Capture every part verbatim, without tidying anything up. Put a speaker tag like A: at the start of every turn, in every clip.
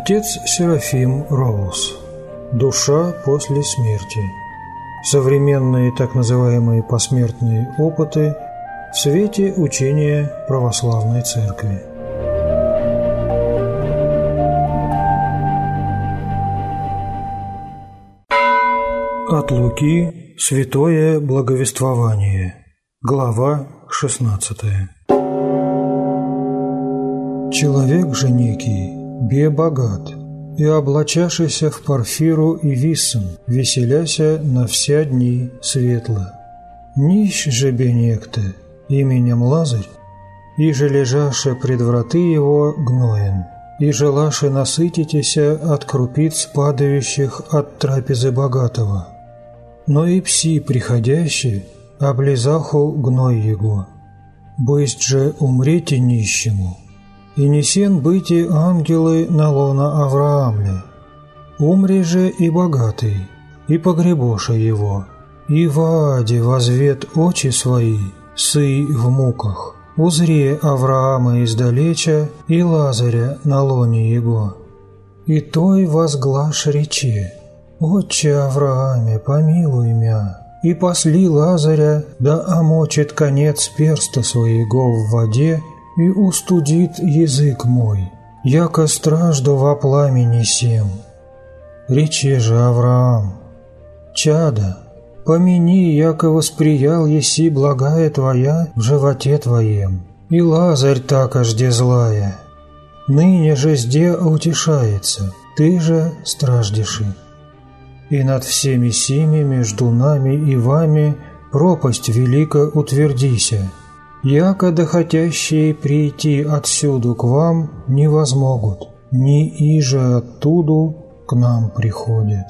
A: Отец Серафим Роуз. Душа после смерти. Современные так называемые посмертные опыты в свете учения православной церкви. От Луки. Святое благовествование. Глава шестнадцатая. Человек же некий, бе богат, и облачашися в парфиру и виссен, веселяся на вся дни светло. Нищ же бе некто, именем Лазарь, и же лежаше пред враты его гноен, и желаше насытитеся от крупиц падающих от трапезы богатого. Но и пси приходящие облизаху гной его. Бысть же умрете нищему, и несен быти ангелы на лона Авраамля. Умри же и богатый, и погребоша его, и в Ааде возвет очи свои, сый в муках, узре Авраама издалеча и Лазаря на лоне его. И той возглаш рече: «Отче Аврааме, помилуй мя, и посли Лазаря, да омочит конец перста своего в воде, и устудит язык мой, яко стражду во пламени сем». Рече же Авраам: «Чадо, помяни, яко восприял еси благая твоя в животе твоем, и Лазарь такожде злая. Ныне же сде утешается, ты же страждеши. И над всеми сими между нами и вами пропасть велика утвердися, яко дохотящие прийти отсюду к вам не возмогут, ни иже оттуду к нам приходят.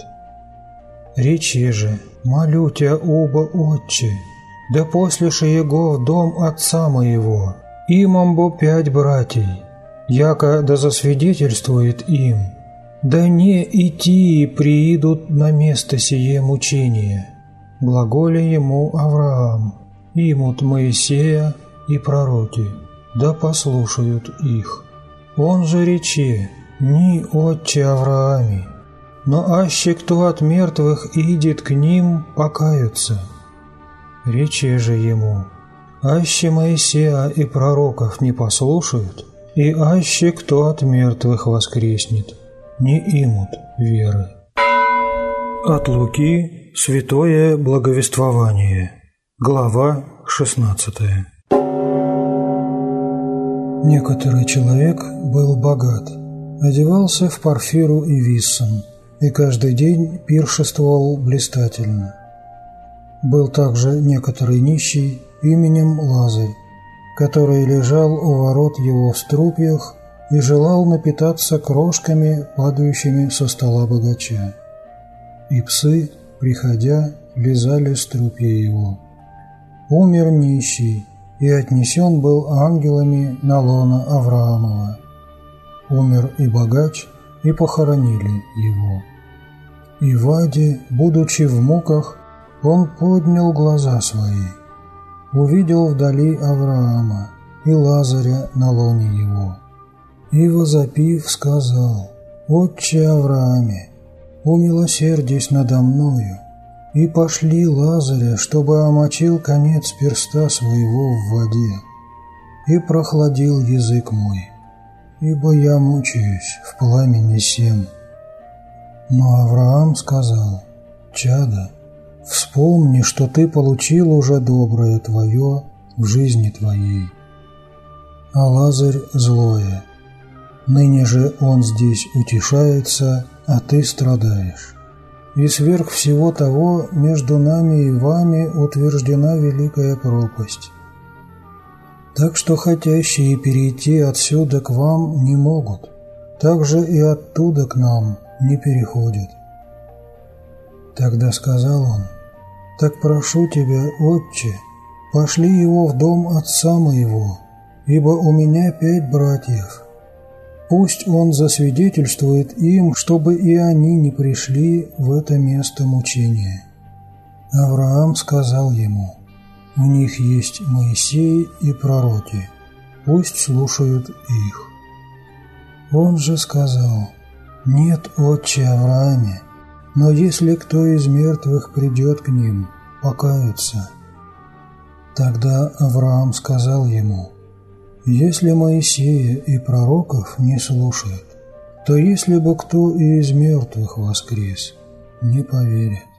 A: Речи же: молю тебя, оба, Отче, да послеши его в дом отца моего, имам бо пять братьей, яко да засвидетельствует им, да не идти приидут на место сие мучения. Глаголи ему Авраам: имут Моисея и пророки, да послушают их. Он же рече: ни Отче Аврааме, но аще кто от мертвых идет к ним, покаются. Рече же ему: аще Моисея и пророков не послушают, и аще кто от мертвых воскреснет, не имут веры. От Луки. Святое благовествование. Глава шестнадцатая. Некоторый человек был богат, одевался в парфиру и виссен, и каждый день пиршествовал блистательно. Был также некоторый нищий именем Лазарь, который лежал у ворот его в струпьях и желал напитаться крошками, падающими со стола богача. И псы, приходя, лизали струпья его. Умер нищий, и отнесен был ангелами на лоно Авраамова. Умер и богач, и похоронили его. И в аде, будучи в муках, он поднял глаза свои, увидел вдали Авраама и Лазаря на лоне его. И, возопив, сказал: «Отче Аврааме, умилосердись надо мною, и пошли Лазаря, чтобы омочил конец перста своего в воде, и прохладил язык мой, ибо я мучаюсь в пламени сем». Но Авраам сказал: «Чадо, вспомни, что ты получил уже доброе твое в жизни твоей, а Лазарь злое. Ныне же он здесь утешается, а ты страдаешь. И сверх всего того между нами и вами утверждена великая пропасть. Так что хотящие перейти отсюда к вам не могут, так же и оттуда к нам не переходят». Тогда сказал он: «Так прошу тебя, Отче, пошли его в дом отца моего, ибо у меня пять братьев. Пусть он засвидетельствует им, чтобы и они не пришли в это место мучения». Авраам сказал ему: «У них есть Моисей и пророки, пусть слушают их». Он же сказал: «Нет, отче Аврааме, но если кто из мертвых придет к ним, покаются». Тогда Авраам сказал ему: «Если Моисея и пророков не слушают, то если бы кто и из мертвых воскрес, не поверят».